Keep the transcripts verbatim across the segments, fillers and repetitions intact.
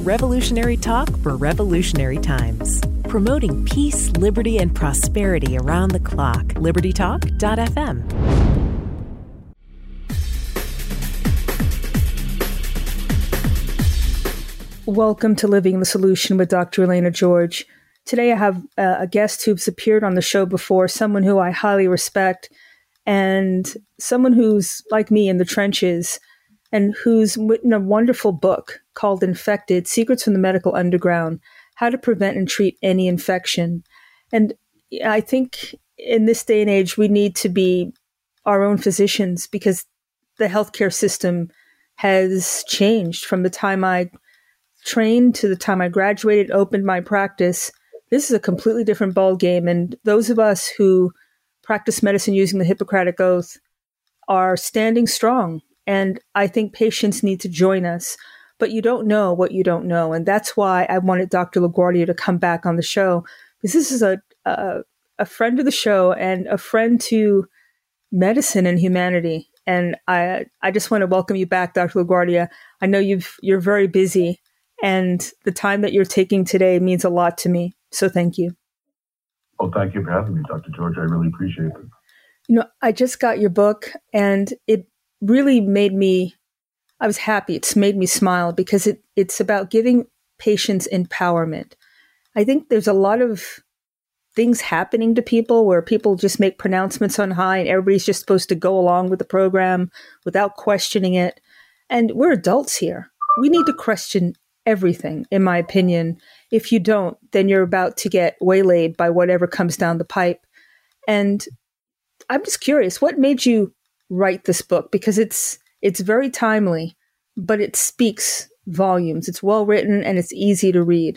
Revolutionary talk for revolutionary times. Promoting peace, liberty, and prosperity around the clock. liberty talk dot f m. Welcome to Living the Solution with Doctor Elena George. Today I have uh, a guest who's appeared on the show before, someone who I highly respect, and someone who's like me in the trenches, and who's written a wonderful book called Infected: Secrets from the Medical Underground, How to Prevent and Treat Any Infection. And I think in this day and age, we need to be our own physicians because the healthcare system has changed from the time I trained to the time I graduated, opened my practice. This is a completely different ballgame. And those of us who practice medicine using the Hippocratic Oath are standing strong. And I think patients need to join us. But you don't know what you don't know. And that's why I wanted Doctor LaGuardia to come back on the show, because this is a, a, a friend of the show and a friend to medicine and humanity. And I I just want to welcome you back, Doctor LaGuardia. I know you've, you're very busy, and the time that you're taking today means a lot to me. So thank you. Well, thank you for having me, Doctor George. I really appreciate it. You know, I just got your book, and it really made me, I was happy. It's made me smile because it, it's about giving patients empowerment. I think there's a lot of things happening to people where people just make pronouncements on high and everybody's just supposed to go along with the program without questioning it. And we're adults here. We need to question everything, in my opinion. If you don't, then you're about to get waylaid by whatever comes down the pipe. And I'm just curious, what made you write this book? Because it's it's very timely, but it speaks volumes. It's well written and it's easy to read.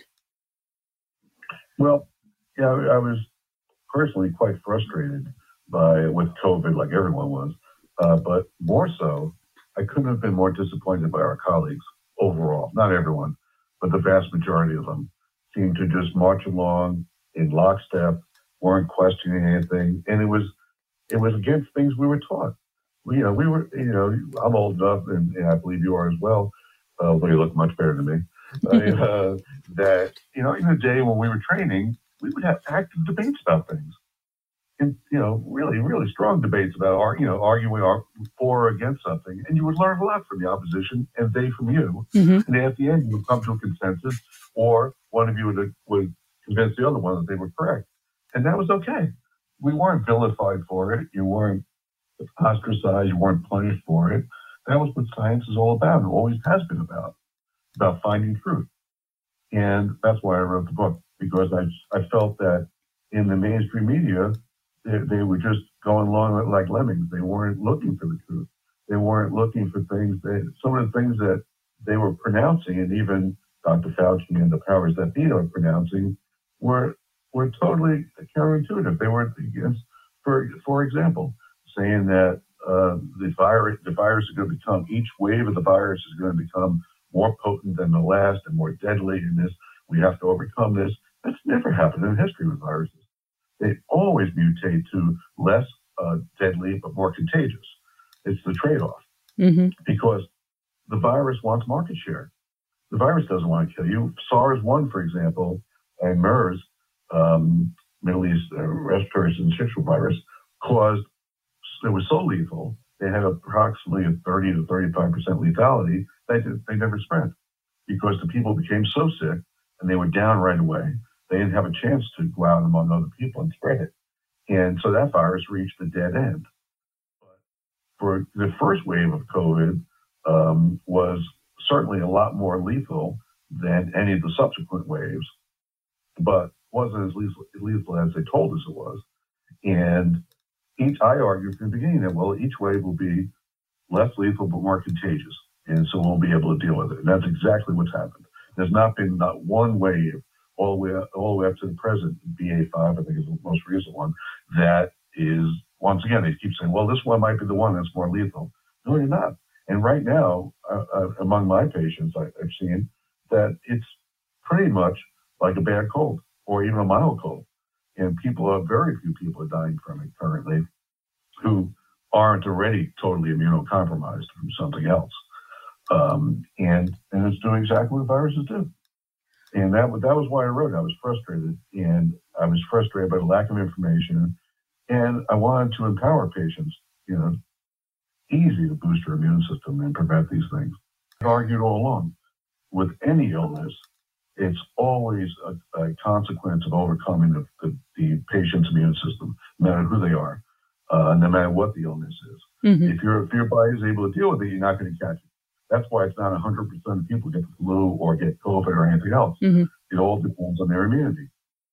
Well, yeah, I was personally quite frustrated by with COVID, like everyone was. Uh, but more so, I couldn't have been more disappointed by our colleagues overall. Not everyone, but the vast majority of them seemed to just march along in lockstep, weren't questioning anything, and it was it was against things we were taught. We, you know, we were, you know, I'm old enough, and, and I believe you are as well, uh, although you look much better than me. uh, that you know, in the day when we were training, we would have active debates about things, and you know, really, really strong debates about, you know, arguing for or against something, and you would learn a lot from the opposition, and they from you. Mm-hmm. And at the end, you would come to a consensus, or one of you would would convince the other one that they were correct, and that was okay. We weren't vilified for it. You weren't ostracized. You weren't punished for it. That was what science is all about, and always has been about, about finding truth. And that's why I wrote the book, because I I felt that in the mainstream media, they, they were just going along like lemmings. They weren't looking for the truth. They weren't looking for things that, some of the things that they were pronouncing, and even Doctor Fauci and the powers that be are pronouncing, were were totally counterintuitive. They were against, for for example, saying that uh, the virus the virus is going to become, each wave of the virus is going to become more potent than the last and more deadly, and this, we have to overcome this. That's never happened in history with viruses. They always mutate to less uh, deadly but more contagious. It's the trade-off. Mm-hmm. Because the virus wants market share. The virus doesn't want to kill you. SARS one, for example, and MERS, um, Middle East uh, respiratory syncytial virus, caused, it was so lethal, they had approximately a thirty to thirty-five percent lethality. They, did, they never spread because the people became so sick and they were down right away. They didn't have a chance to go out among other people and spread it. And so that virus reached a dead end. But for the first wave of COVID um, was certainly a lot more lethal than any of the subsequent waves, but wasn't as lethal, lethal as they told us it was. And each, I argued from the beginning that, well, each wave will be less lethal but more contagious, and so we'll be able to deal with it. And that's exactly what's happened. There's not been not one wave all the way up, all the way up to the present, B A five, I think is the most recent one, that is, once again, they keep saying, well, this one might be the one that's more lethal. No, you're not. And right now, uh, uh, among my patients, I, I've seen that it's pretty much like a bad cold or even a mild cold. And people are, very few people are dying from it currently who aren't already totally immunocompromised from something else. Um, and, and it's doing exactly what viruses do. And that, that was why I wrote it. I was frustrated, and I was frustrated by the lack of information. And I wanted to empower patients, you know, easy to boost your immune system and prevent these things. I argued all along, with any illness, it's always a, a consequence of overcoming the, the, the patient's immune system, no matter who they are, uh, no matter what the illness is. Mm-hmm. If, your if your body is able to deal with it, you're not going to catch it. That's why it's not one hundred percent of people get the flu or get COVID or anything else. Mm-hmm. It all depends on their immunity.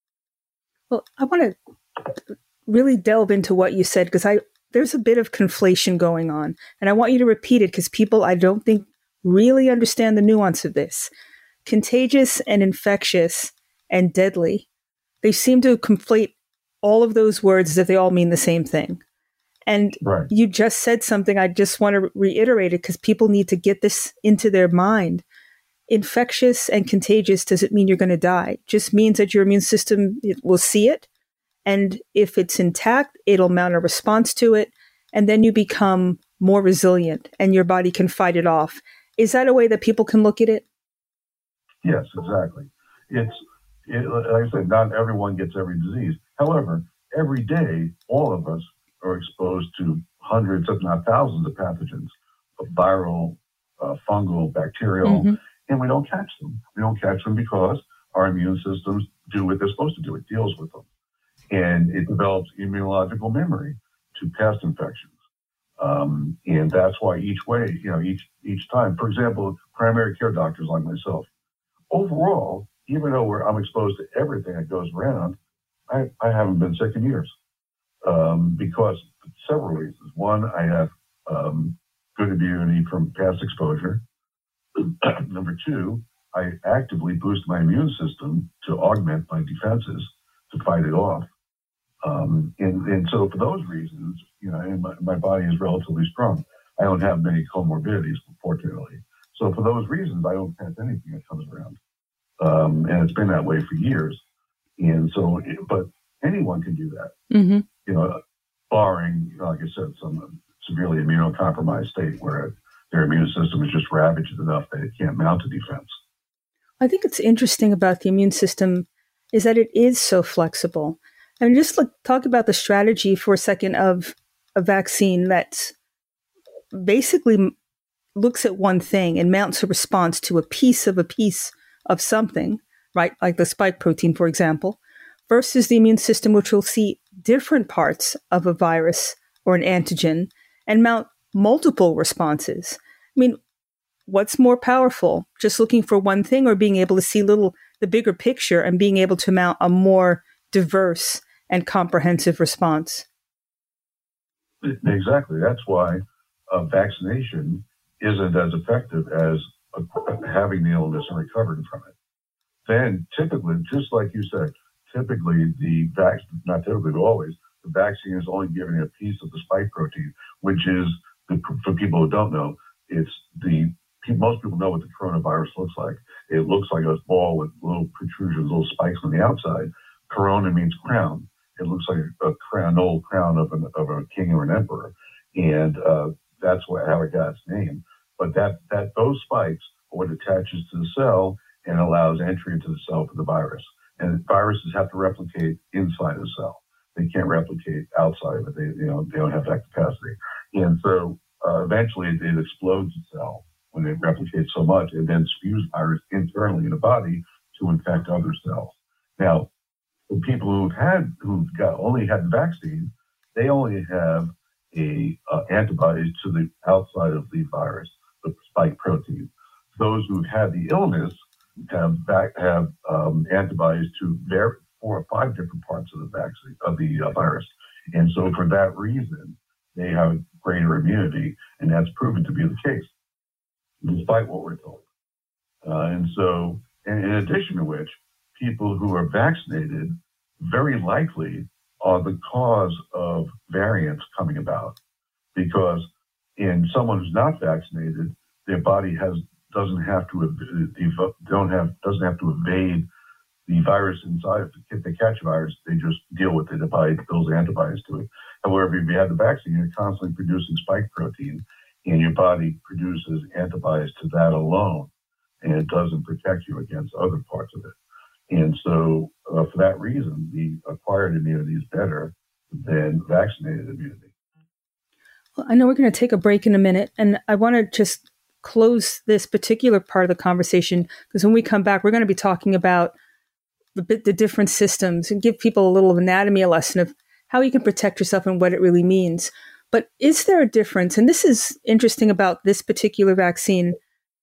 Well, I want to really delve into what you said, because I there's a bit of conflation going on. And I want you to repeat it, because people, I don't think, really understand the nuance of this. Contagious and infectious and deadly, they seem to conflate all of those words as if they all mean the same thing. And right. You just said something, I just want to reiterate it, because people need to get this into their mind. Infectious and contagious doesn't mean you're going to die. It just means that your immune system it will see it. And if it's intact, it'll mount a response to it. And then you become more resilient and your body can fight it off. Is that a way that people can look at it? Yes, exactly. It's, it, like I said, not everyone gets every disease. However, every day, all of us are exposed to hundreds, if not thousands, of pathogens, of viral, uh, fungal, bacterial, mm-hmm. and we don't catch them. We don't catch them because our immune systems do what they're supposed to do. It deals with them. And it develops immunological memory to past infections. Um, and that's why each way, you know, each each time, for example, primary care doctors like myself, overall, even though we're, I'm exposed to everything that goes around, I, I haven't been sick in years. Um, because several reasons. One, I have um, good immunity from past exposure. Number two, I actively boost my immune system to augment my defenses to fight it off. Um, and, and so for those reasons, you know, and my, my body is relatively strong. I don't have many comorbidities, fortunately. So for those reasons, I don't catch anything that comes around. Um, and it's been that way for years. And so, but anyone can do that. Mm-hmm. You know, barring, you know, like I said, some severely immunocompromised state where their immune system is just ravaged enough that it can't mount a defense. I think it's interesting about the immune system is that it is so flexible. I mean, just look, talk about the strategy for a second of a vaccine that basically looks at one thing and mounts a response to a piece of a piece of something, right? Like the spike protein, for example, versus the immune system, which will see different parts of a virus or an antigen and mount multiple responses. I mean, what's more powerful, just looking for one thing or being able to see little the bigger picture and being able to mount a more diverse and comprehensive response? Exactly. That's why uh, vaccination isn't as effective as uh, having the illness and recovering from it. Then typically, just like you said, typically the vaccine, not typically, but always, the vaccine is only giving a piece of the spike protein, which is, the, for people who don't know, it's the, most people know what the coronavirus looks like. It looks like a ball with little protrusions, little spikes on the outside. Corona means crown. It looks like a crown, an old crown of, an, of a king or an emperor. And uh, that's what, how it got its name. But that, that those spikes are what attaches to the cell and allows entry into the cell for the virus. And viruses have to replicate inside the cell. They can't replicate outside of it. They, you know, they don't have that capacity. And so uh, eventually it, it explodes the cell when it replicates so much, and then spews virus internally in the body to infect other cells. Now, the people who've had, who've got only had the vaccine, they only have a uh, antibodies to the outside of the virus, the spike protein. Those who've had the illness have back, have um, antibodies to their four or five different parts of the vaccine of the uh, virus, and so for that reason, they have greater immunity, and that's proven to be the case, despite what we're told. Uh, and so, and in addition to which, people who are vaccinated very likely are the cause of variants coming about, because in someone who's not vaccinated, their body has doesn't have to don't have doesn't have to evade the virus inside. If they catch a virus, they just deal with it. The body builds antibodies to it. However, if you have the vaccine, you're constantly producing spike protein, and your body produces antibodies to that alone, and it doesn't protect you against other parts of it. And so uh, for that reason, the acquired immunity is better than vaccinated immunity. Well, I know we're going to take a break in a minute, and I want to just close this particular part of the conversation, because when we come back, we're going to be talking about the, the different systems and give people a little anatomy, a lesson of how you can protect yourself and what it really means. But is there a difference? And this is interesting about this particular vaccine.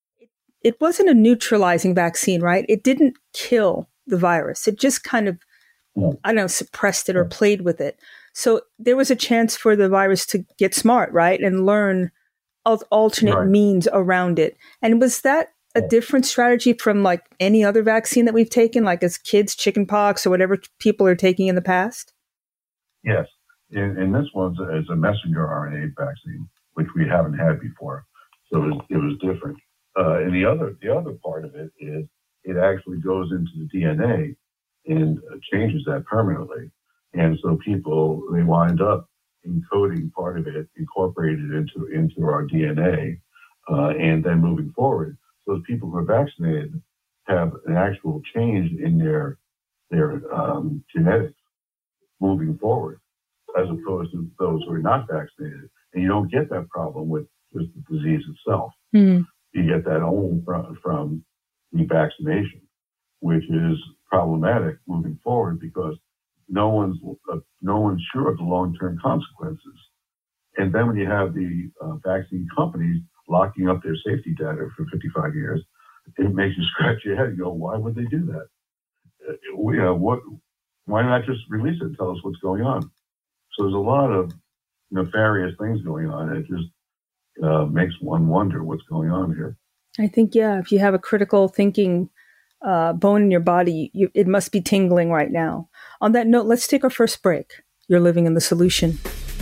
It wasn't a neutralizing vaccine, right? It didn't kill the virus. It just kind of, I don't know, suppressed it or played with it. So there was a chance for the virus to get smart, right? And learn alternate right. means around it. And was that a different strategy from like any other vaccine that we've taken, like as kids, chickenpox or whatever people are taking in the past? Yes. And, and this one's a, is a messenger R N A vaccine, which we haven't had before. So it was, it was different. Uh, and the other, the other part of it is it actually goes into the D N A and changes that permanently. And so people, they wind up encoding part of it, incorporated into, into our D N A, uh, and then moving forward. So those people who are vaccinated have an actual change in their, their um, genetics moving forward, as opposed to those who are not vaccinated. And you don't get that problem with just the disease itself. Mm-hmm. You get that only from, from the vaccination, which is problematic moving forward because no one's uh, no one's sure of the long-term consequences. And then when you have the uh, vaccine companies locking up their safety data for fifty-five years, it makes you scratch your head and go, why would they do that? Uh, we, uh, what? Why not just release it and tell us what's going on? So there's a lot of nefarious things going on. It just uh, makes one wonder what's going on here. I think, yeah, if you have a critical thinking uh, bone in your body, you, it must be tingling right now. On that note, let's take our first break. You're living in the solution.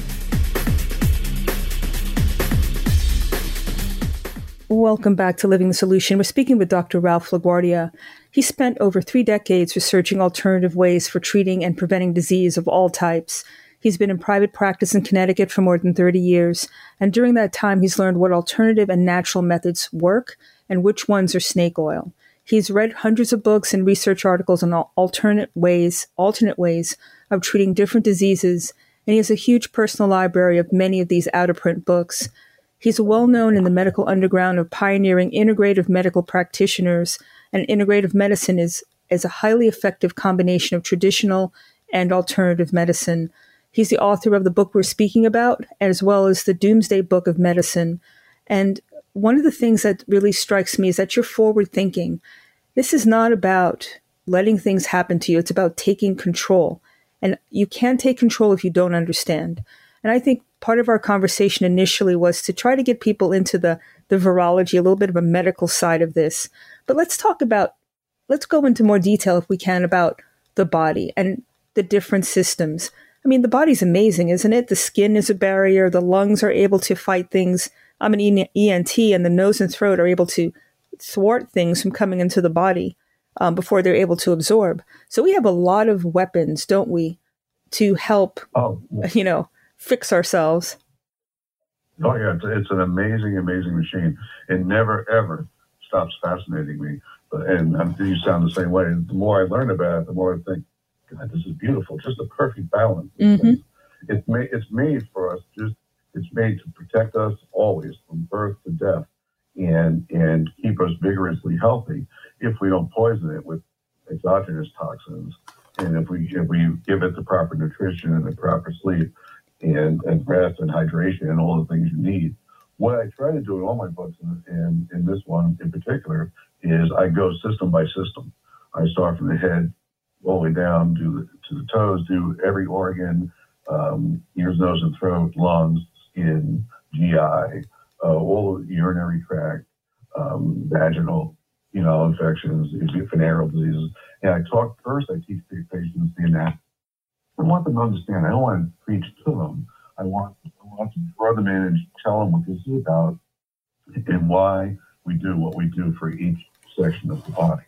Welcome back to Living the Solution. We're speaking with Doctor Ralph LaGuardia. He spent over three decades researching alternative ways for treating and preventing disease of all types. He's been in private practice in Connecticut for more than thirty years, and during that time, he's learned what alternative and natural methods work and which ones are snake oil. He's read hundreds of books and research articles on alternate ways, alternate ways of treating different diseases, and he has a huge personal library of many of these out-of-print books. He's well known in the medical underground of pioneering integrative medical practitioners, and integrative medicine is, is a highly effective combination of traditional and alternative medicine. He's the author of the book we're speaking about, as well as the Doomsday Book of Medicine. And one of the things that really strikes me is that you're forward thinking. This is not about letting things happen to you. It's about taking control. And you can't take control if you don't understand. And I think part of our conversation initially was to try to get people into the, the virology, a little bit of a medical side of this. But let's talk about, let's go into more detail if we can about the body and the different systems. I mean, the body's amazing, isn't it? The skin is a barrier. The lungs are able to fight things. I'm an E N T, and the nose and throat are able to thwart things from coming into the body um, before they're able to absorb. So we have a lot of weapons, don't we, to help, oh, yeah. you know, fix ourselves. Oh, yeah. It's, it's an amazing, amazing machine. It never, ever stops fascinating me. But, and um, you sound the same way. The more I learn about it, the more I think, God, this is beautiful. Just a perfect balance. Mm-hmm. It's made, it's made for us. Just It's made to protect us always from birth to death and and keep us vigorously healthy if we don't poison it with exogenous toxins and if we if we give it the proper nutrition and the proper sleep and, and rest and hydration and all the things you need. What I try to do in all my books and in, in this one in particular is I go system by system. I start from the head all the way down to the, to the toes, do every organ, um, ears, nose, and throat, lungs, skin, G I, uh, all of the urinary tract, um, vaginal, you know, infections, venereal diseases. And I talk first, I teach the patients the anatomy. I want them to understand. I don't want to preach to them. I want, I want to draw them in and tell them what this is about and why we do what we do for each section of the body.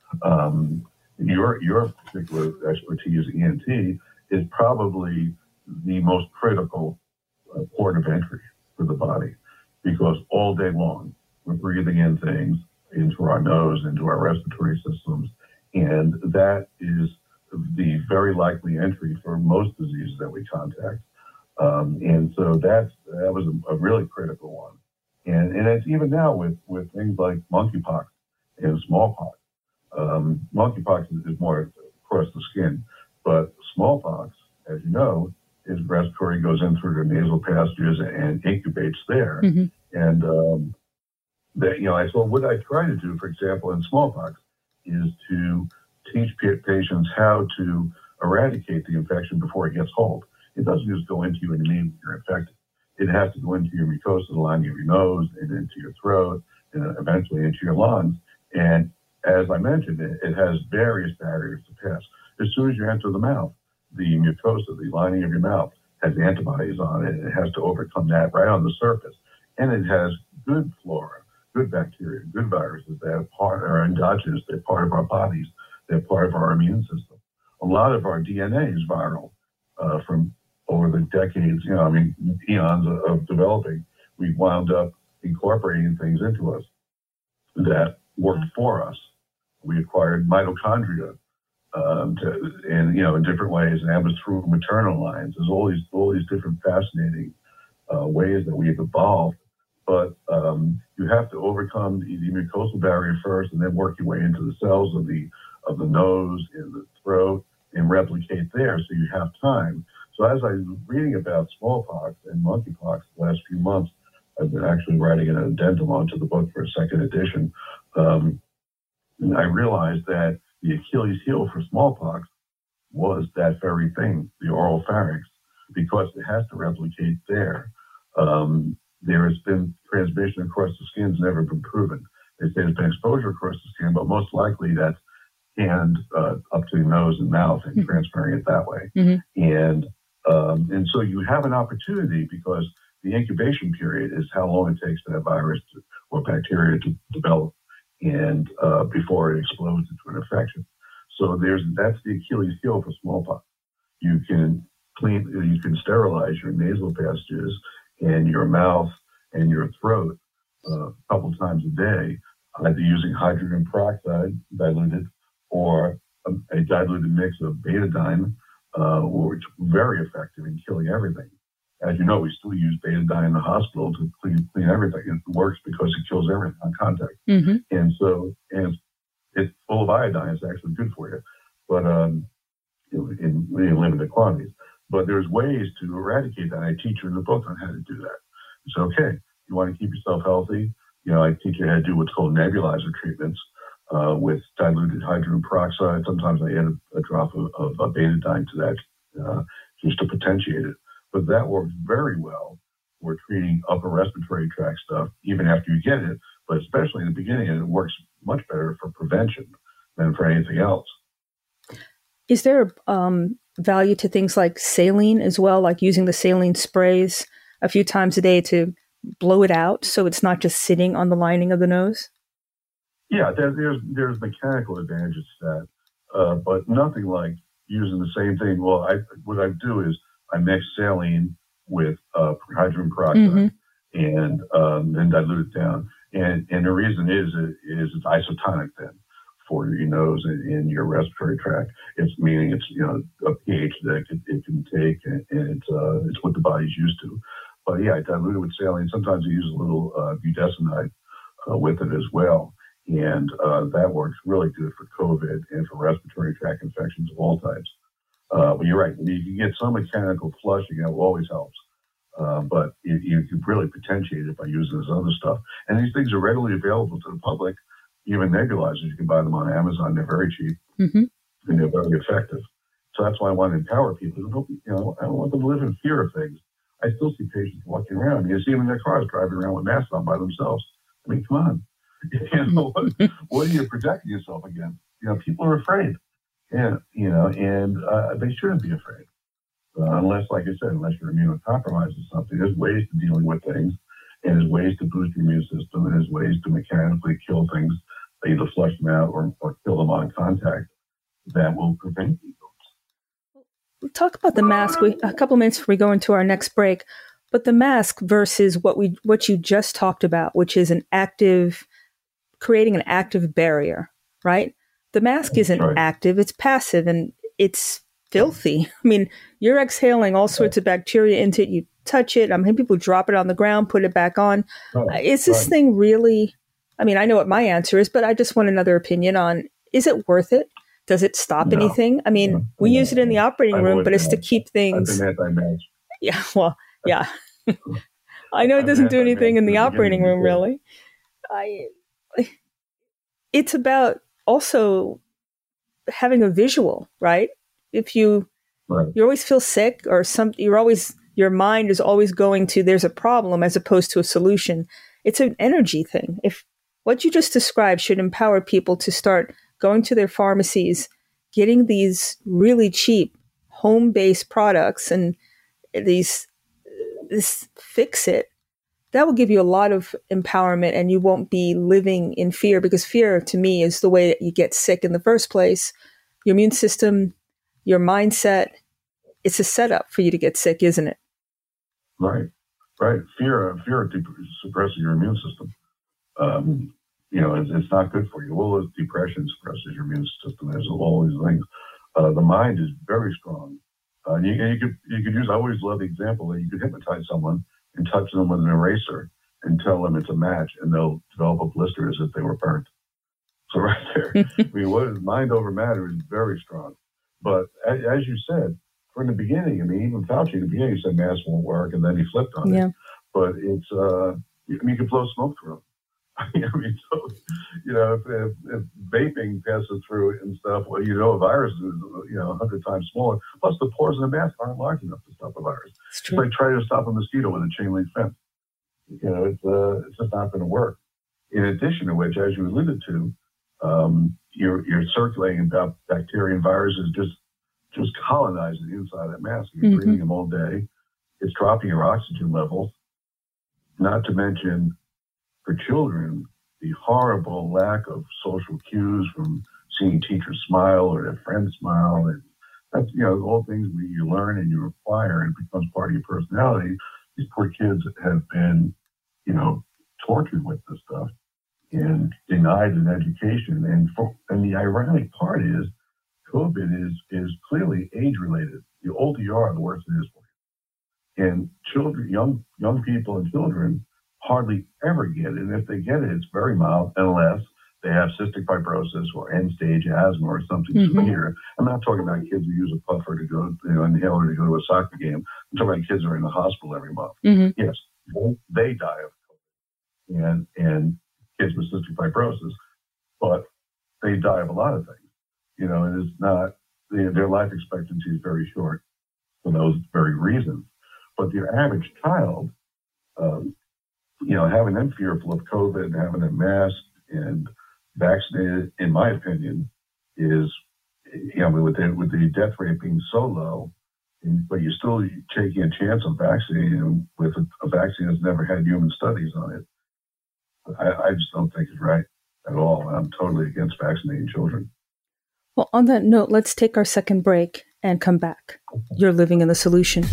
Um, your your particular expertise, E N T, is probably the most critical uh, port of entry for the body. because all day long we're breathing in things into our nose, into our respiratory systems, and that is the very likely entry for most diseases that we contact. Um, and so that's, that was a, a really critical one. And, and it's even now with, with things like monkeypox and smallpox. Um, monkeypox is, is more across the skin, but smallpox, as you know, is respiratory, goes in through the nasal passages and incubates there. Mm-hmm. And um, that, you know, I thought what I try to do, for example, in smallpox, is to teach patients how to eradicate the infection before it gets hold. It doesn't just go into you and immediately you're infected. It has to go into your mucosa, the lining of your nose, and into your throat, and eventually into your lungs. And as I mentioned, it, it has various barriers to pass. As soon as you enter the mouth, the mucosa, the lining of your mouth, has antibodies on it, and it has to overcome that right on the surface. And it has good flora, good bacteria, good viruses that are, part, are endogenous, they're part of our bodies, they're part of our immune system. A lot of our D N A is viral uh, from over the decades, you know, I mean, eons of, of developing. We wound up incorporating things into us that worked for us. We acquired mitochondria um, to, and, you know, in different ways, and that was through maternal lines. There's all these, all these different fascinating uh, ways that we've evolved. But um, you have to overcome the, the mucosal barrier first, and then work your way into the cells of the of the nose and the throat, and replicate there, so you have time. So as I was reading about smallpox and monkeypox the last few months, I've been actually writing an addendum onto the book for a second edition. Um, and I realized that the Achilles heel for smallpox was that very thing, the oral pharynx, because it has to replicate there. Um, there has been transmission across the skin, has never been proven. They say there's been exposure across the skin, but most likely that's hand uh, up to the nose and mouth and mm-hmm. transferring it that way. Mm-hmm. And um, and so you have an opportunity, because the incubation period is how long it takes for that virus to, or bacteria to develop, and uh, before it explodes into an infection. So there's that's the Achilles heel for smallpox. You can clean, you can sterilize your nasal passages and your mouth and your throat uh, a couple times a day, either using hydrogen peroxide diluted or a, a diluted mix of betadine, uh, which is very effective in killing everything. As you know, we still use betadine in the hospital to clean clean everything. It works because it kills everything on contact. Mm-hmm. And so, and it's full of iodine. It's actually good for you, but um, in, in limited quantities. But there's ways to eradicate that. I teach you in the book on how to do that. It's okay. You want to keep yourself healthy. You know, I teach you how to do what's called nebulizer treatments uh, with diluted hydrogen peroxide. Sometimes I add a, a drop of, of, of betadine to that uh, just to potentiate it. But that works very well for treating upper respiratory tract stuff, even after you get it, but especially in the beginning, and it works much better for prevention than for anything else. Is there um, value to things like saline as well, like using the saline sprays a few times a day to blow it out so it's not just sitting on the lining of the nose? Yeah, there, there's there's mechanical advantages to that, uh, but nothing like using the same thing. Well, I what I do is I mix saline with uh, hydrogen peroxide mm-hmm. and um, then dilute it down. And and the reason is is it's isotonic then for your nose and, and your respiratory tract. It's meaning it's you know a pH that it can, it can take, and, and it's uh, it's what the body's used to. But yeah, I dilute it with saline. Sometimes I use a little uh, budesonide uh, with it as well, and uh, that works really good for COVID and for respiratory tract infections of all types. Uh, but you're right. You can get some mechanical flushing. That always helps. Uh, but you, you can really potentiate it by using this other stuff. And these things are readily available to the public. Even nebulizers, you can buy them on Amazon. They're very cheap, mm-hmm. and they're very effective. So that's why I want to empower people. You know, I don't want them to live in fear of things. I still see patients walking around. You see them in their cars driving around with masks on by themselves. I mean, come on. You know, what, what are you protecting yourself against? You know, people are afraid. And, you know, and uh, they shouldn't be afraid. Uh, unless, like I said, unless you're immunocompromised or something. There's ways to dealing with things, and there's ways to boost your immune system, and there's ways to mechanically kill things, either flush them out or, or kill them on contact, that will prevent people. We'll talk about the mask. We, a couple minutes before we go into our next break. But the mask versus what we what you just talked about, which is an active, creating an active barrier, right? The mask isn't right. active, it's passive, and it's filthy. I mean, you're exhaling all sorts of bacteria into it. You touch it. I mean, people drop it on the ground, put it back on. Right. Is this right. thing really, I mean, I know what my answer is, but I just want another opinion on, is it worth it? Does it stop No. anything? I mean, No. we No. use it in the operating I room, but it's to that. keep things. I've been anti-mask. Yeah, well, yeah. I know it I've doesn't been do anything in the anti-mask operating room, because- really. I. It's about also having a visual, right? If you Right. you always feel sick or some, you're always, your mind is always going to, there's a problem as opposed to a solution. It's an energy thing. If what you just described should empower people to start going to their pharmacies, getting these really cheap home-based products and these, this fix it, that will give you a lot of empowerment, and you won't be living in fear, because fear to me is the way that you get sick in the first place. Your immune system, your mindset, it's a setup for you to get sick, isn't it? Right, right. Fear, fear dep- suppresses your immune system. Um, you know, it's, it's not good for you. Well, depression suppresses your immune system. There's all these things. Uh, the mind is very strong. Uh, and you, and you could you could use. I always love the example that you could hypnotize someone and touch them with an eraser and tell them it's a match, and they'll develop a blister as if they were burnt. So right there, I mean, what is mind over matter is very strong. But as, as you said, from the beginning, I mean, even Fauci in the beginning said masks won't work, and then he flipped on Yeah. it. But it's, uh, I mean, you can blow smoke through them. I mean, so, you know, if, if, if vaping passes through it and stuff, well, you know, a virus is, you know, a hundred times smaller. Plus, the pores in the mask aren't large enough to stop a virus. It's It's true. like trying to stop a mosquito with a chain link fence. You know, it's uh, it's just not going to work. In addition to which, as you alluded to, um, you're you're circulating about bacteria and viruses just just colonizing the inside of that mask. You're Mhm. breathing them all day. It's dropping your oxygen levels. Not to mention, for children, the horrible lack of social cues from seeing teachers smile or their friends smile. And that's, you know, all things that you learn and you acquire and becomes part of your personality. These poor kids have been, you know, tortured with this stuff and denied an education. And for, and the ironic part is, COVID is is clearly age related. The older you are, the worse it is for you. And children, young young people and children hardly ever get it. And if they get it, it's very mild, unless they have cystic fibrosis or end-stage asthma or something Mhm. severe. I'm not talking about kids who use a puffer to go, you know, inhaler to go to a soccer game. I'm talking about kids who are in the hospital every month. Mhm. Yes, they, they die of COVID, and and kids with cystic fibrosis, but they die of a lot of things. You know, and it's not, their, their life expectancy is very short for those very reasons. But the average child, um, you know, having them fearful of COVID and having them masked and vaccinated, in my opinion, is, you know, with the, with the death rate being so low, and, but you're still taking a chance of vaccinating them with a, a vaccine that's never had human studies on it. I, I just don't think it's right at all. I'm totally against vaccinating children. Well, on that note, let's take our second break and come back. You're living in the solution.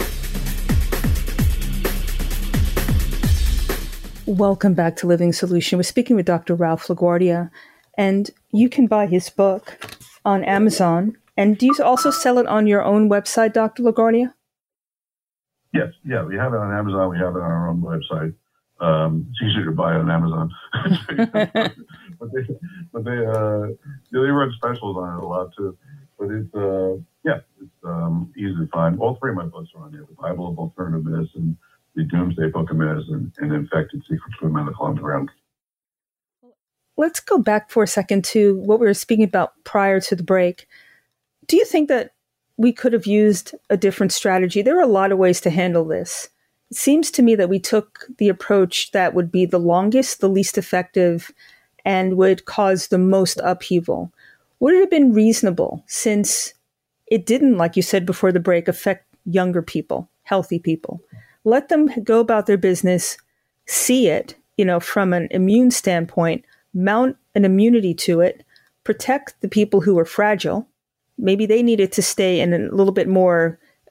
Welcome back to Living Solution. We're speaking with Doctor Ralph LaGuardia, and you can buy his book on Amazon. And do you also sell it on your own website, Doctor LaGuardia? Yes, yeah, we have it on Amazon. We have it on our own website. Um, it's easier to buy on Amazon. but they, but they, uh, they run specials on it a lot too. But it's, uh, yeah, it's um, easy to find. All three of my books are on there: The Bible of Alternative Medicine, The Doomsday Book of Medicine, and Infected Secrets from Medical Underground. Let's go back for a second to what we were speaking about prior to the break. Do you think that we could have used a different strategy? There are a lot of ways to handle this. It seems to me that we took the approach that would be the longest, the least effective, and would cause the most upheaval. Would it have been reasonable, since it didn't, like you said before the break, affect younger people, healthy people? Let them go about their business, see it, you know, from an immune standpoint, mount an immunity to it, protect the people who are fragile. Maybe they needed to stay in a little bit more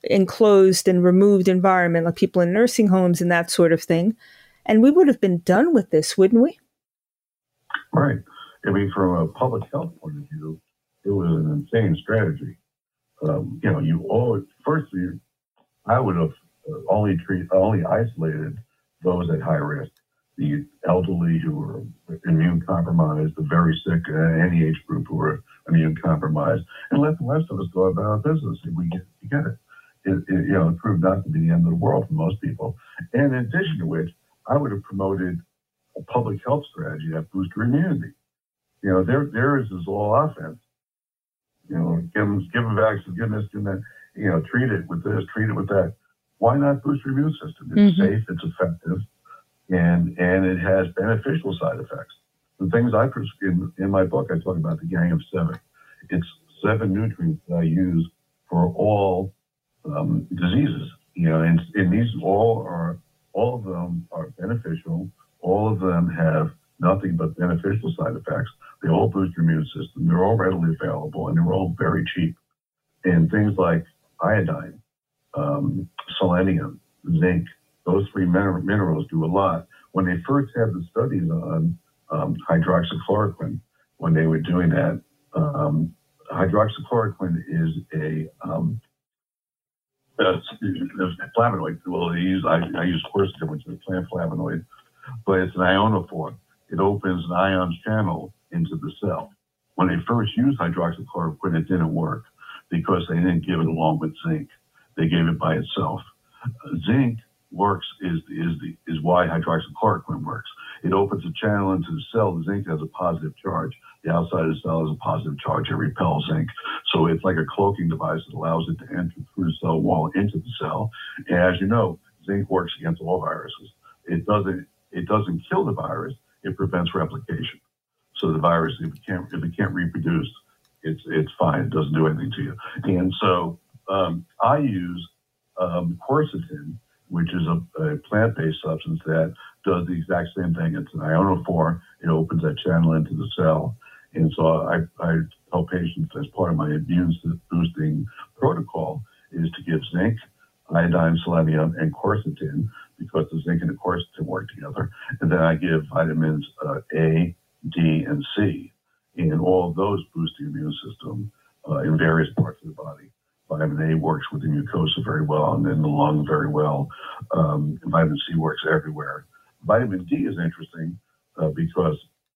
enclosed and removed environment, like people in nursing homes and that sort of thing. And we would have been done with this, wouldn't we? Right. I mean, from a public health point of view, it was an insane strategy. Um, you know, you always, first, you, I would have only treat, only isolated those at high risk, the elderly who were immune compromised, the very sick, uh, any age group who were immune compromised, and let the rest of us go about our business if we get, we get it. It, it. You know, it proved not to be the end of the world for most people. And in addition to which, I would have promoted a public health strategy that boosted immunity. You know, there there is this all offense. You know, give them, give them vaccines, give them this, give them that. You know, treat it with this, treat it with that. Why not boost your immune system? It's mm-hmm. safe, it's effective, and and it has beneficial side effects. The things I in, in my book, I talk about the gang of seven. It's seven nutrients that I use for all um, diseases. You know, and, and these all are all of them are beneficial. All of them have nothing but beneficial side effects. They all boost your immune system. They're all readily available, and they're all very cheap. And things like iodine, um, selenium, zinc, those three min- minerals do a lot. When they first had the studies on um, hydroxychloroquine, when they were doing that, um, hydroxychloroquine is a um, uh, flavonoid. Well, they use, I, I use quercetin, which is a plant flavonoid, but it's an ionophore. It opens an ion channel into the cell. When they first used hydroxychloroquine, it didn't work because they didn't give it along with zinc. They gave it by itself. Uh, zinc works is is the is why hydroxychloroquine works. It opens a channel into the cell. The zinc has a positive charge. The outside of the cell has a positive charge. It repels zinc. So it's like a cloaking device that allows it to enter through the cell wall into the cell. And as you know, zinc works against all viruses. It doesn't it doesn't kill the virus. It prevents replication. So the virus, if it can't if it can't reproduce, it's it's fine. It doesn't do anything to you. And so um, I use um, quercetin, which is a, a plant-based substance that does the exact same thing. It's an ionophore. It opens that channel into the cell. And so I, I tell patients as part of my immune boosting protocol is to give zinc, iodine, selenium, and quercetin, because the zinc and the quercetin work together. And then I give vitamins uh, A, D, and C. And all of those boost the immune system uh, in various parts of the body. Vitamin A works with the mucosa very well, and then the lung very well. Um, vitamin C works everywhere. Vitamin D is interesting uh, because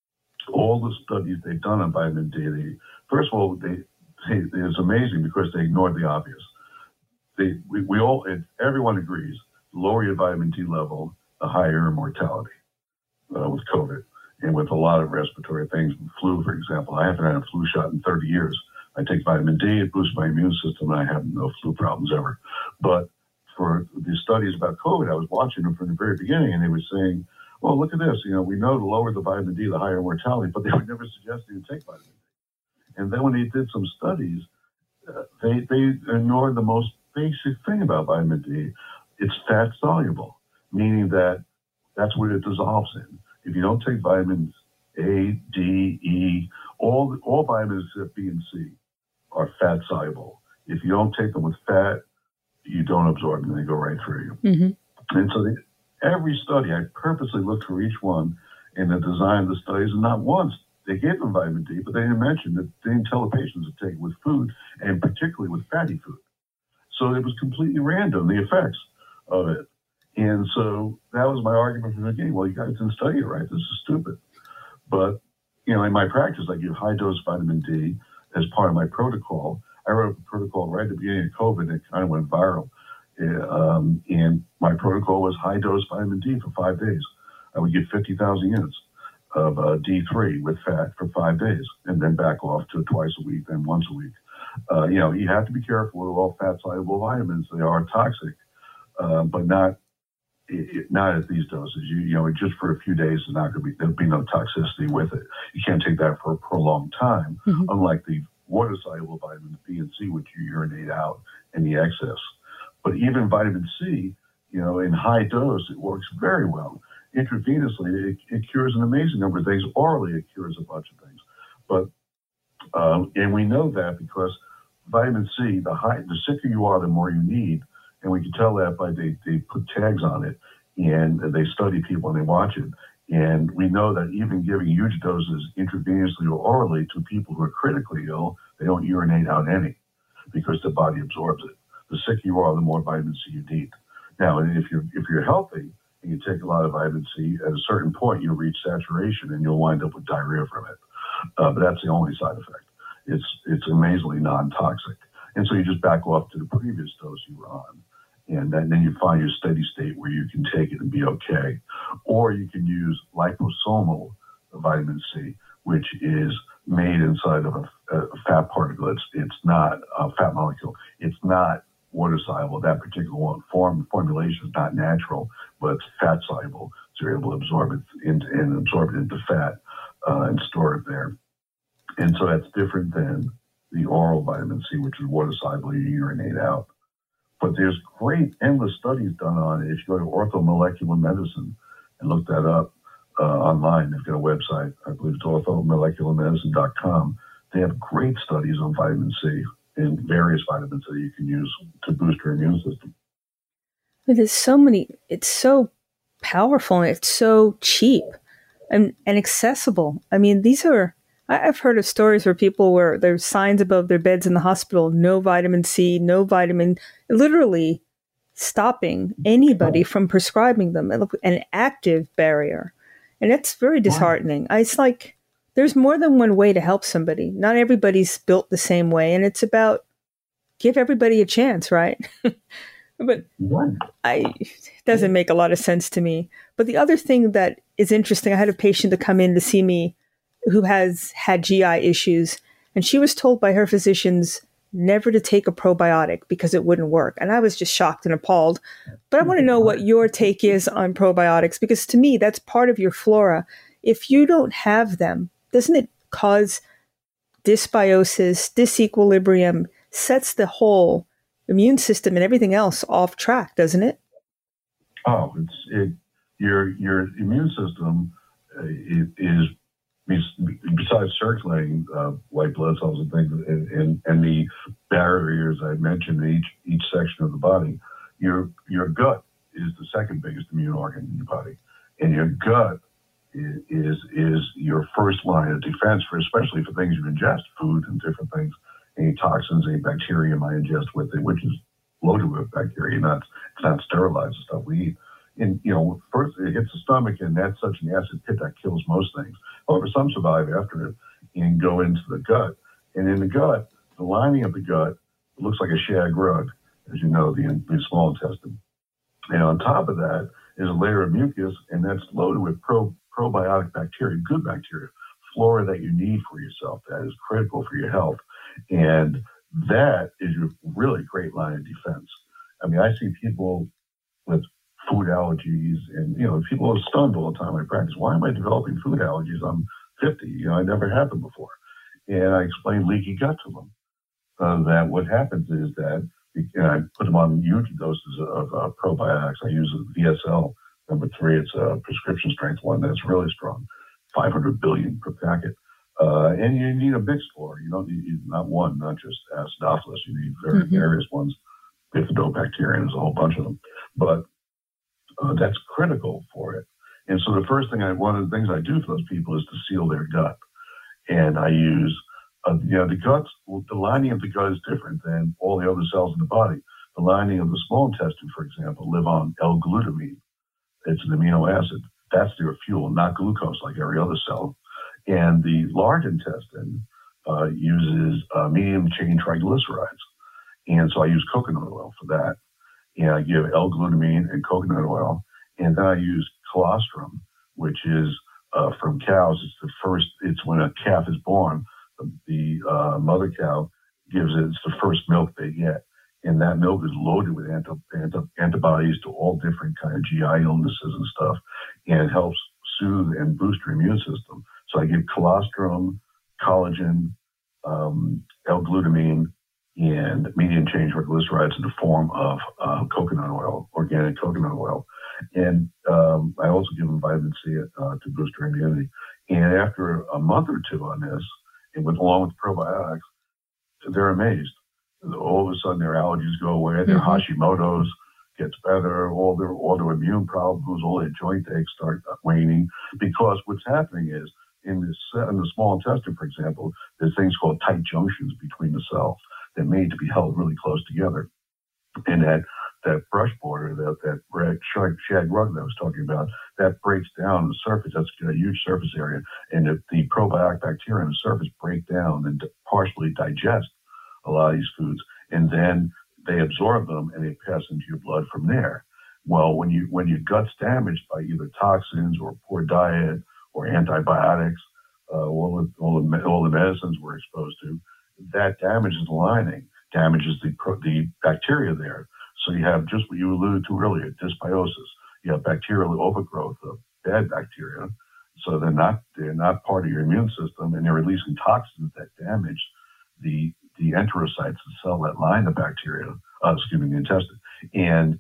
all the studies they've done on vitamin D, they, first of all, they, they, it's amazing because they ignored the obvious. They, we, we all, everyone agrees, the lower your vitamin D level, the higher your mortality uh, with COVID and with a lot of respiratory things. Flu, for example, I haven't had a flu shot in thirty years. I take vitamin D, it boosts my immune system, and I have no flu problems ever. But for the studies about COVID, I was watching them from the very beginning, and they were saying, well, look at this. You know, we know the lower the vitamin D, the higher mortality, but they were never suggesting you take vitamin D. And then when they did some studies, uh, they, they ignored the most basic thing about vitamin D. It's fat soluble, meaning that that's what it dissolves in. If you don't take vitamins A, D, E, all, all vitamins except B and C are fat soluble. If you don't take them with fat, you don't absorb them, they go right through you. Mm-hmm. And so they, every study, I purposely looked for each one in the design of the studies, and not once they gave them vitamin D, but they didn't mention that they didn't tell the patients to take it with food, and particularly with fatty food. So it was completely random, the effects of it. And so that was my argument from the beginning. Well, you guys didn't study it right. This is stupid. But, you know, in my practice, I give high-dose vitamin D as part of my protocol. I wrote a protocol right at the beginning of COVID, and it kind of went viral. Um, and my protocol was high-dose vitamin D for five days. I would give fifty thousand units of uh, D three with fat for five days, and then back off to twice a week, then once a week. Uh, you know, you have to be careful with all fat-soluble vitamins. They are toxic, uh, but not it, not at these doses. You, you know, just for a few days, there's not going to be there'll be no toxicity with it. You can't take that for a prolonged time, mm-hmm. unlike the water-soluble vitamins B and C, which you urinate out in the excess. But even vitamin C, you know, in high dose, it works very well. Intravenously, it, it cures an amazing number of things. Orally, it cures a bunch of things. But um, and we know that because vitamin C, the high, the sicker you are, the more you need. And we can tell that by they, they put tags on it, and they study people and they watch it. And we know that even giving huge doses intravenously or orally to people who are critically ill, they don't urinate out any because the body absorbs it. The sicker you are, the more vitamin C you need. Now, if you're if you're healthy and you take a lot of vitamin C, at a certain point you'll reach saturation and you'll wind up with diarrhea from it. Uh, but that's the only side effect. It's it's amazingly non-toxic. And so you just back off to the previous dose you were on. And then, then you find your steady state where you can take it and be okay. Or you can use liposomal vitamin C, which is made inside of a, a fat particle. It's, it's not a fat molecule. It's not water soluble. That particular one, form formulation is not natural, but it's fat soluble. So you're able to absorb it into, and absorb it into fat uh, and store it there. And so that's different than the oral vitamin C, which is water soluble, you urinate out. But there's great, endless studies done on it. If you go to orthomolecular medicine and look that up uh, online, they've got a website, I believe it's orthomolecular medicine dot com. They have great studies on vitamin C and various vitamins that you can use to boost your immune system. There's so many, it's so powerful and it's so cheap and, and accessible. I mean, these are, I've heard of stories where people where there's signs above their beds in the hospital, no vitamin C, no vitamin, literally stopping anybody from prescribing them, an active barrier. And it's very disheartening. Wow. It's like there's more than one way to help somebody. Not everybody's built the same way. And it's about give everybody a chance, right? But I, it doesn't make a lot of sense to me. But the other thing that is interesting, I had a patient to come in to see me who has had G I issues, and she was told by her physicians never to take a probiotic because it wouldn't work. And I was just shocked and appalled. But I want to know what your take is on probiotics, because to me, that's part of your flora. If you don't have them, doesn't it cause dysbiosis, disequilibrium, sets the whole immune system and everything else off track, doesn't it? Oh, it's it. Your your immune system uh, it is. Besides circulating uh, white blood cells and things, and, and, and the barriers I mentioned in each each section of the body, your your gut is the second biggest immune organ in your body, and your gut is is, is your first line of defense for, especially for things you ingest, food and different things, any toxins, any bacteria you might ingest with it, which is loaded with bacteria. Not it's not sterilized stuff we eat. And, you know, first it hits the stomach, and that's such an acid pit that kills most things. However, some survive after it and go into the gut. And in the gut, the lining of the gut looks like a shag rug, as you know, the, the small intestine. And on top of that is a layer of mucus, and that's loaded with pro, probiotic bacteria, good bacteria, flora that you need for yourself, that is critical for your health. And that is your really great line of defense. I mean, I see people with food allergies, and, you know, people are stunned all the time in practice. Why am I developing food allergies? I'm fifty, you know, I never had them before. And I explained leaky gut to them. Uh, that what happens is that, and I put them on huge doses of uh, probiotics. I use a V S L number three. It's a prescription strength one that's really strong, five hundred billion per packet. Uh, and you need a mixed flora. You don't need not one, not just Acidophilus. You need very, mm-hmm. various ones. Bifidobacterium, there's a whole bunch of them. But Uh, that's critical for it. And so the first thing I, one of the things I do for those people is to seal their gut. And I use, uh, you know, the guts, the lining of the gut is different than all the other cells in the body. The lining of the small intestine, for example, live on L-glutamine. It's an amino acid. That's their fuel, not glucose like every other cell. And the large intestine uh, uses uh, medium chain triglycerides. And so I use coconut oil for that. And I give L-glutamine and coconut oil. And then I use colostrum, which is uh, from cows. It's the first, it's when a calf is born, the, the uh, mother cow gives it, it's the first milk they get. And that milk is loaded with anti, anti, antibodies to all different kind of G I illnesses and stuff. And it helps soothe and boost your immune system. So I give colostrum, collagen, um, L-glutamine, and medium chain triglycerides in the form of uh, coconut oil, organic coconut oil. And um, I also give them vitamin C uh, to boost their immunity. And after a month or two on this, and with, along with probiotics, they're amazed. all of a sudden their allergies go away, their mm-hmm. Hashimoto's gets better, all their autoimmune problems, all their joint aches start waning, because what's happening is in this in the small intestine, for example, there's things called tight junctions between the cells that made to be held really close together. And that that brush border, that that red shag, shag rug that I was talking about, that breaks down the surface. That's a huge surface area, and the, the probiotic bacteria on the surface break down and partially digest a lot of these foods, and then they absorb them and they pass into your blood from there. Well, when you when your gut's damaged by either toxins or poor diet or antibiotics, uh, all the all the all the medicines we're exposed to, that damages the lining, damages the the bacteria there. So you have just what you alluded to earlier, dysbiosis. You have bacterial overgrowth of bad bacteria. So they're not they're not part of your immune system, and they're releasing toxins that damage the the enterocytes, the cell that line the bacteria, uh, excuse me, the intestine, and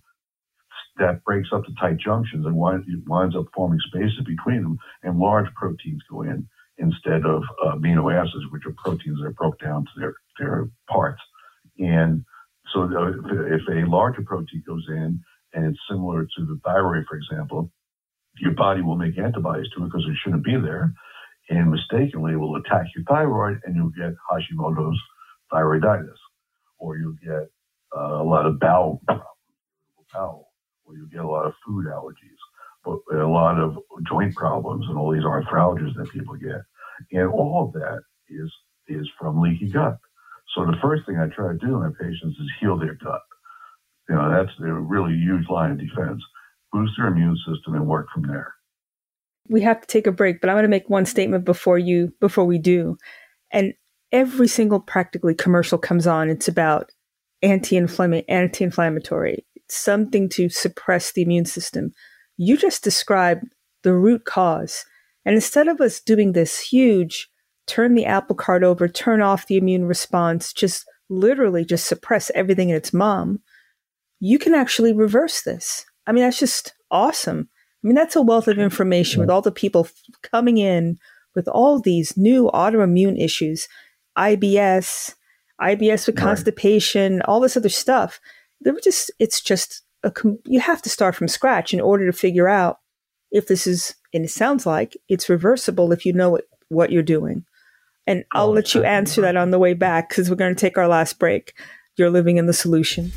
that breaks up the tight junctions and winds, winds up forming spaces between them, and large proteins go in instead of uh, amino acids, which are proteins that are broke down to their their parts. And so the, if a larger protein goes in, and it's similar to the thyroid, for example, your body will make antibodies to it because it shouldn't be there, and mistakenly it will attack your thyroid, and you'll get Hashimoto's thyroiditis, or you'll get uh, a lot of bowel problems, bowel, or you'll get a lot of food allergies, but a lot of joint problems and all these arthralgias that people get. And all of that is is from leaky gut. So the first thing I try to do in my patients is heal their gut. You know, that's a really huge line of defense. Boost their immune system and work from there. We have to take a break, but I'm going to make one statement before you before we do. And every single practically commercial comes on, it's about anti-inflammatory, anti-inflammatory, something to suppress the immune system. You just described the root cause. And instead of us doing this huge, turn the apple cart over, turn off the immune response, just literally just suppress everything in its mom, you can actually reverse this. I mean, that's just awesome. I mean, that's a wealth of information with all the people coming in with all these new autoimmune issues, I B S, I B S with right. constipation, all this other stuff. They were just, it's just, a, you have to start from scratch in order to figure out if this is, and it sounds like it's reversible if you know what, what you're doing. And I'll oh, let you answer that on the way back, because we're going to take our last break. You're living in the solution.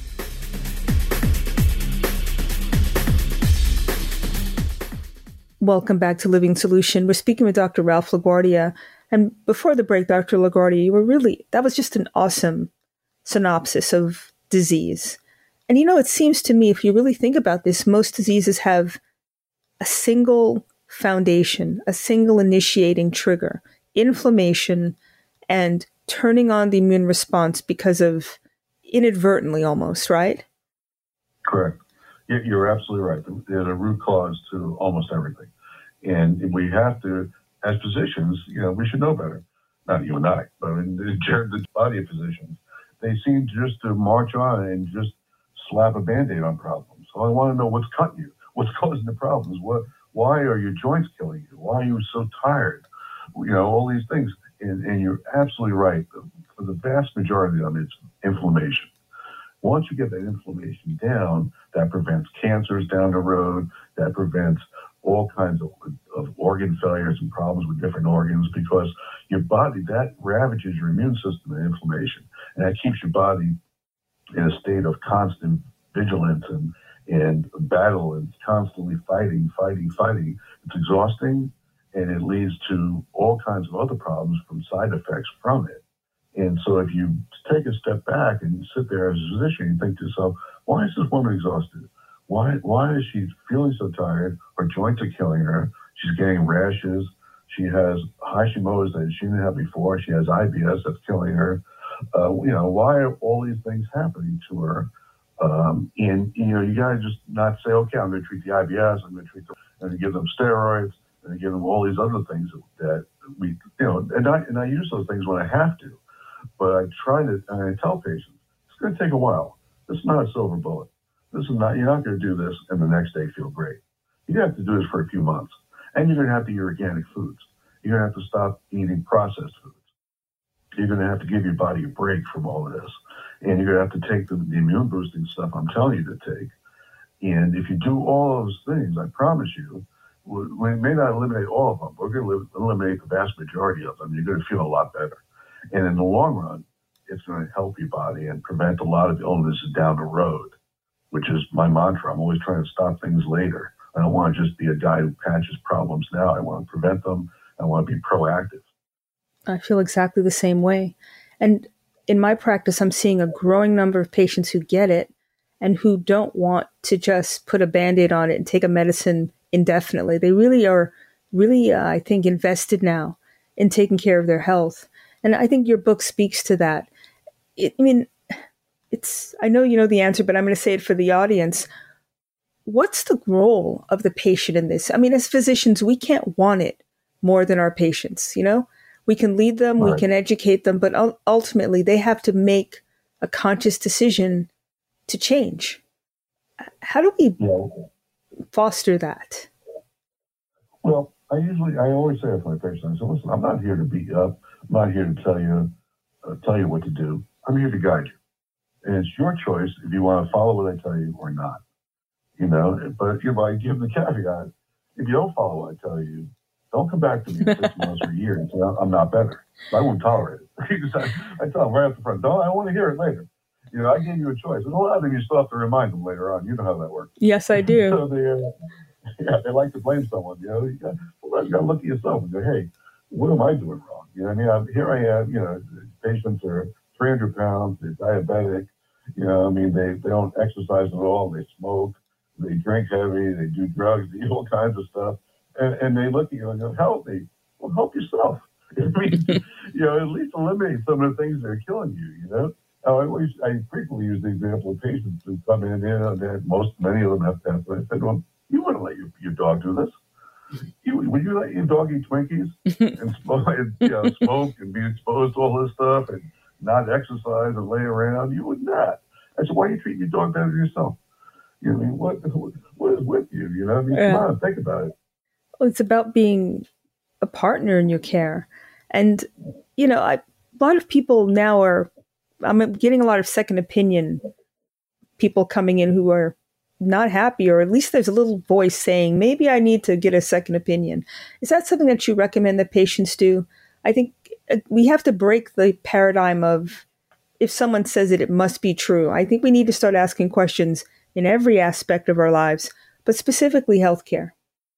Welcome back to Living Solution. We're speaking with Doctor Ralph LaGuardia. And before the break, Doctor LaGuardia, you were really, that was just an awesome synopsis of disease. And you know, it seems to me, if you really think about this, most diseases have a single foundation, a single initiating trigger, inflammation, and turning on the immune response because of inadvertently almost, right? Correct. You're absolutely right. There's a root cause to almost everything. And we have to, as physicians, you know, we should know better. Not you and I, but in the body of physicians, they seem just to march on and just slap a Band-Aid on problems. So I want to know what's cutting you, what's causing the problems, what, why are your joints killing you, why are you so tired, you know, all these things. And, and you're absolutely right. For the vast majority of it, it's inflammation. Once you get that inflammation down, that prevents cancers down the road, that prevents all kinds of, of organ failures and problems with different organs, because your body, that ravages your immune system and inflammation. And that keeps your body in a state of constant vigilance and, and battle and constantly fighting, fighting, fighting. It's exhausting, and it leads to all kinds of other problems from side effects from it. And so if you take a step back and you sit there as a physician and think to yourself, why is this woman exhausted? Why why is she feeling so tired? Her joints are killing her. She's getting rashes. She has Hashimoto's that she didn't have before. She has I B S that's killing her. Uh, you know, why are all these things happening to her? Um, and, you know, you got to just not say, okay, I'm going to treat the I B S. I'm going to treat them, I'm going to give them steroids, and give them all these other things that we, you know, and I, and I use those things when I have to. But I try to, and I tell patients, it's going to take a while. This is not a silver bullet. This is not, you're not going to do this and the next day feel great. You have to do this for a few months. And you're going to have to eat organic foods. You're going to have to stop eating processed foods. You're going to have to give your body a break from all of this. And you're going to have to take the, the immune boosting stuff I'm telling you to take. And if you do all those things, I promise you, we, we may not eliminate all of them, but we're going to eliminate the vast majority of them. You're going to feel a lot better. And in the long run, it's going to help your body and prevent a lot of illnesses down the road, which is my mantra. I'm always trying to stop things later. I don't want to just be a guy who patches problems now. I want to prevent them. I want to be proactive. I feel exactly the same way. And in my practice, I'm seeing a growing number of patients who get it and who don't want to just put a Band-Aid on it and take a medicine indefinitely. They really are really, uh, I think, invested now in taking care of their health. And I think your book speaks to that. It, I mean, it's, I know you know the answer, but I'm going to say it for the audience. What's the role of the patient in this? I mean, as physicians, we can't want it more than our patients, you know? We can lead them, right. We can educate them, but u- ultimately they have to make a conscious decision to change. How do we yeah. foster that? Well, I usually, I always say it to my patients, I say, listen, I'm not here to beat you up. I'm not here to tell you, uh, tell you what to do. I'm here to guide you. And it's your choice if you want to follow what I tell you or not. You know, but if I give the caveat, if you don't follow what I tell you, don't come back to me in six months or a year and say, I'm not better. I won't tolerate it. I, I tell them right up the front, don't, I want to hear it later. You know, I gave you a choice. And a lot of them, you still have to remind them later on. You know how that works. Yes, I do. So they, uh, yeah, they like to blame someone. You know, you got, well, you got to look at yourself and go, hey, what am I doing wrong? You know what I mean? I'm, here I am, you know, patients are three hundred pounds, they're diabetic. You know, I mean, they, they don't exercise at all. They smoke, they drink heavy, they do drugs, they do all kinds of stuff. And, and they look at you and go, help me. Well, help yourself. I mean, you know, at least eliminate some of the things that are killing you, you know? I always, I frequently use the example of patients who come in, you know, and most, many of them have tests. I said, well, you wouldn't let your, your dog do this. You, would you let your dog eat Twinkies and smoke, and, you know, smoke and be exposed to all this stuff and not exercise and lay around? You would not. I said, why are you treating your dog better than yourself? You know, I mean, what, what is with you? You know, I mean, yeah. Come on, think about it. Well, it's about being a partner in your care. And, you know, I, a lot of people now are, I'm getting a lot of second opinion people coming in who are not happy, or at least there's a little voice saying, maybe I need to get a second opinion. Is that something that you recommend that patients do? I think we have to break the paradigm of if someone says it, it must be true. I think we need to start asking questions in every aspect of our lives, but specifically healthcare.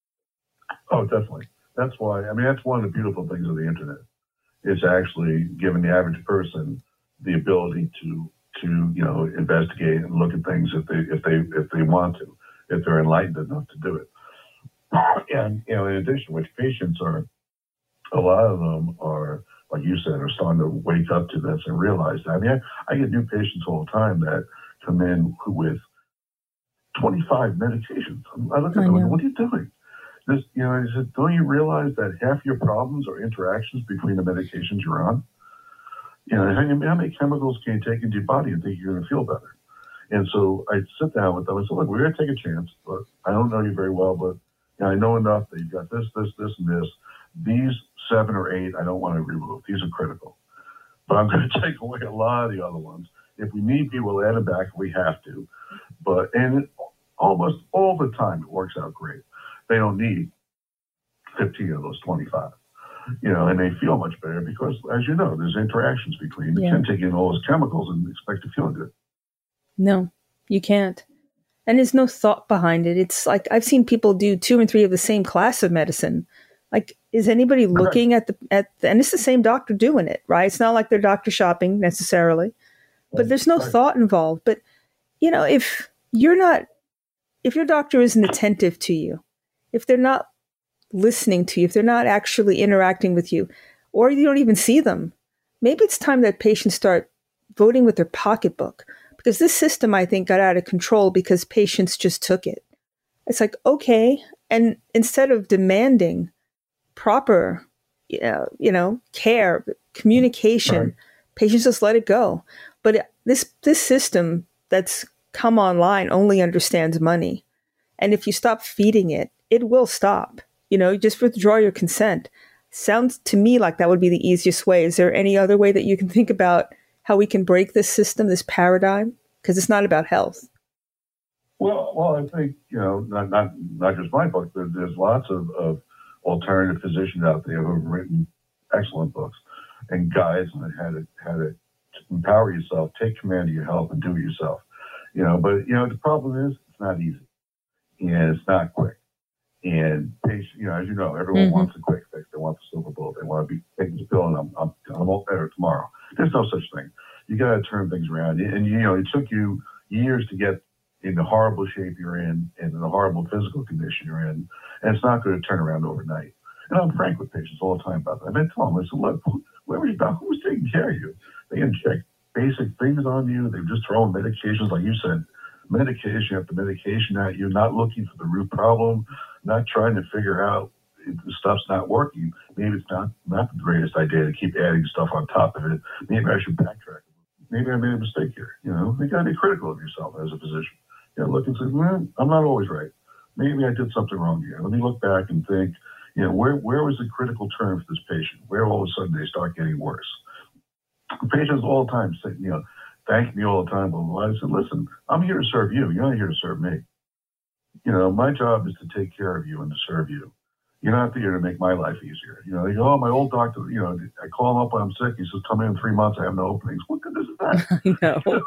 Oh, definitely. That's why, I mean, that's one of the beautiful things of the internet. It's actually giving the average person the ability to, to, you know, investigate and look at things if they, if they, if they want to, if they're enlightened enough to do it. And, you know, in addition, which patients are, a lot of them are, like you said, are starting to wake up to this and realize that. I mean, I, I get new patients all the time that come in with twenty-five medications. I look at them and go, what are you doing? This, you know, I said, don't you realize that half your problems are interactions between the medications you're on? You know, how many chemicals can you take into your body and think you're going to feel better? And so I sit down with them and say, look, we're going to take a chance, but I don't know you very well, but you know, I know enough that you've got this, this, this, and this. These seven or eight, I don't want to remove. These are critical. But I'm going to take away a lot of the other ones. If we need to, we'll add them back if we have to. But, and it, almost all the time, it works out great. They don't need fifteen of those twenty-five, you know, and they feel much better because, as you know, there's interactions between them. You can't take in all those chemicals and expect to feel good. No, you can't. And there's no thought behind it. It's like I've seen people do two and three of the same class of medicine. Like, is anybody looking at the, at the, and it's the same doctor doing it, right? It's not like they're doctor shopping necessarily, but there's no right. thought involved. But, you know, if you're not, if your doctor isn't attentive to you, if they're not listening to you, if they're not actually interacting with you, or you don't even see them, maybe it's time that patients start voting with their pocketbook, because this system, I think, got out of control because patients just took it. It's like, okay. And instead of demanding proper, you know, you know care, communication, right. patients just let it go. But this, this system that's come online only understands money. And if you stop feeding it, it will stop. You know, just withdraw your consent. Sounds to me like that would be the easiest way. Is there any other way that you can think about how we can break this system, this paradigm? Because it's not about health. Well, well, I think, you know, not not not just my book, but there's lots of, of alternative physicians out there who have written excellent books and guides on how to how to empower yourself, take command of your health, and do it yourself. You know, but you know the problem is it's not easy and it's not quick. And patient, you know, as you know, everyone mm-hmm. wants a quick fix. They want the silver bullet. They want to be taking the pill and I'm I'm I'm all better tomorrow. There's no such thing. You got to turn things around. And you know, it took you years to get in the horrible shape you're in and in the horrible physical condition you're in. And it's not going to turn around overnight. And I'm frank with patients all the time about that. I've been telling them, I said, look, whoever you about, who's taking care of you? They inject basic things on you. They're just throwing medications, like you said, medication after medication at you, not looking for the root problem, not trying to figure out if the stuff's not working. Maybe it's not, not the greatest idea to keep adding stuff on top of it. Maybe I should backtrack. Maybe I made a mistake here. You know, you got to be critical of yourself as a physician. You know, look and say, well, I'm not always right. Maybe I did something wrong here. Let me look back and think, you know, where where was the critical turn for this patient? Where all of a sudden they start getting worse? Patients all the time say, you know, thank me all the time. Well, I said, listen, I'm here to serve you. You're not here to serve me. You know, my job is to take care of you and to serve you. You're not here to make my life easier. You know, they go, oh, my old doctor, you know, I call him up when I'm sick. He says, come in three months. I have no openings. What goodness is that? I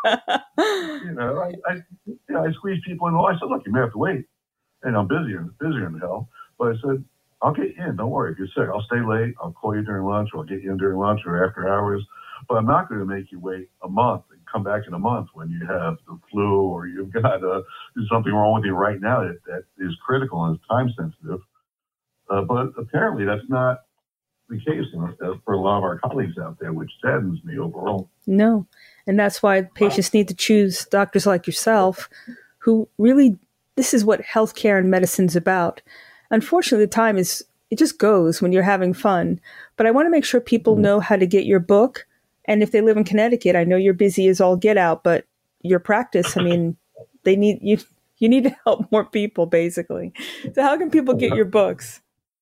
know. you know, I, I, you know, I squeeze people in. Oh, I said, look, you may have to wait. And I'm busier, busier than hell. But I said, I'll get you in. Don't worry. If you're sick, I'll stay late. I'll call you during lunch, or I'll get you in during lunch or after hours. But I'm not going to make you wait a month and come back in a month when you have the flu or you've got uh, something wrong with you right now that, that is critical and is time sensitive. Uh, but apparently that's not the case, you know, for a lot of our colleagues out there, which saddens me overall. No. And that's why patients need to choose doctors like yourself who really, this is what healthcare and medicine's about. Unfortunately, the time is, it just goes when you're having fun. But I want to make sure people know how to get your book. And if they live in Connecticut, I know you're busy as all get out, but your practice, I mean, they need you, you need to help more people, basically. So how can people get your books?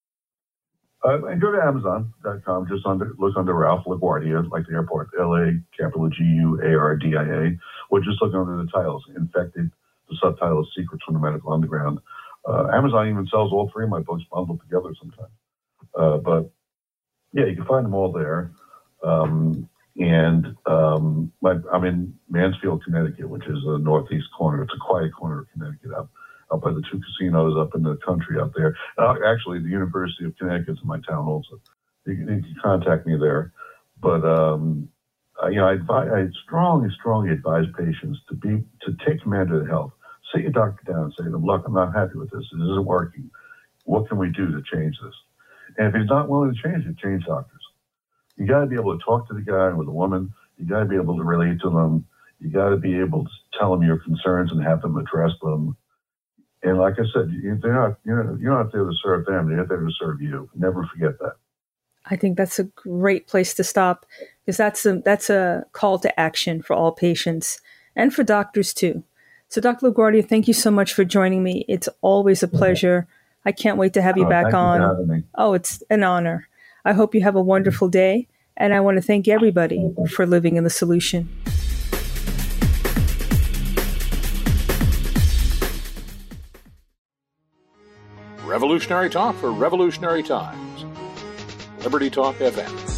Uh, and go to Amazon dot com, just under, look under Ralph LaGuardia, like the airport, L A, capital G U A R D I A, or just look under the titles, Infected, the subtitle is Secrets from the Medical Underground. Uh, Amazon even sells all three of my books bundled together sometimes. Uh, but, yeah, you can find them all there. Um, and um, my, I'm in Mansfield, Connecticut, which is the northeast corner. It's a quiet corner of Connecticut, up, up by the two casinos up in the country up there. Uh, actually, the University of Connecticut's in my town also. You can, you can contact me there. But, um, uh, you know, I, advise, I strongly, strongly advise patients to be to take command of their health. Sit your doctor down and say to them, look, I'm not happy with this. This isn't working. What can we do to change this? And if he's not willing to change it, change doctors. You got to be able to talk to the guy or the woman. You got to be able to relate to them. You got to be able to tell them your concerns and have them address them. And like I said, they're not, you're not, you're not there to serve them. They're there to serve you. Never forget that. I think that's a great place to stop, because that's a, that's a call to action for all patients and for doctors too. So Doctor LaGuardia, thank you so much for joining me. It's always a pleasure. I can't wait to have you oh, back thank on. You for having me. Oh, it's an honor. I hope you have a wonderful day. And I want to thank everybody for living in the solution. Revolutionary talk for revolutionary times. Liberty Talk F M.